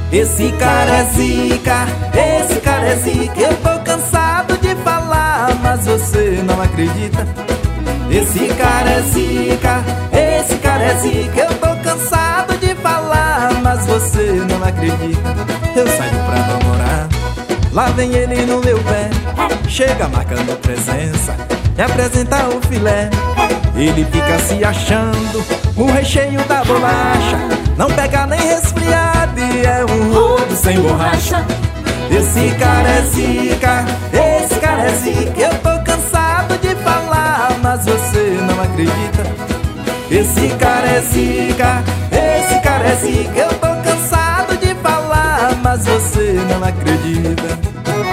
Esse cara é zica, esse cara é zica. Eu tô cansado de falar, mas você não acredita. Esse cara é zica, esse cara é zica. Eu tô cansado de falar, mas você não acredita. Eu saio pra namorar, lá vem ele no meu pé. Chega marcando presença, me apresenta o filé. Ele fica se achando o recheio da bolacha. Não pega nem resfriado e é um rodo sem borracha. Esse cara é zica, esse cara é zica. Eu tô cansado de falar, mas você não acredita. Esse cara é zica, esse cara é zica. Eu tô cansado de falar, mas você não acredita.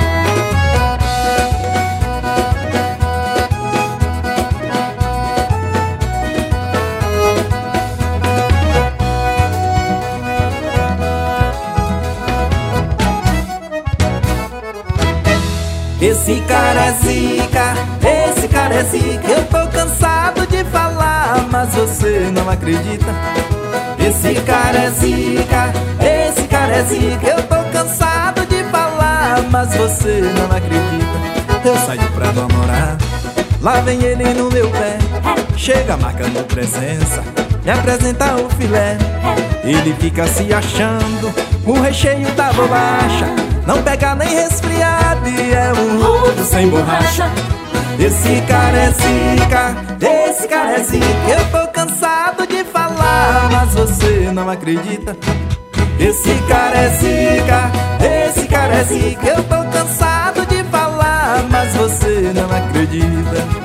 Esse cara é zica, esse cara é zica. Eu tô cansado de falar, mas você não acredita. Esse cara é zica, esse cara é zica. Eu tô cansado de falar, mas você não acredita. Eu saio pra namorar, lá vem ele no meu pé. Chega marcando presença, me apresenta o filé. Ele fica se achando o recheio da bolacha. Não pega nem resfriado e é um rodo sem borracha. Esse cara é zica, esse cara é zica. Eu tô cansado de falar, mas você não acredita. Esse cara é zica, esse cara é zica. Eu tô cansado de falar, mas você não acredita.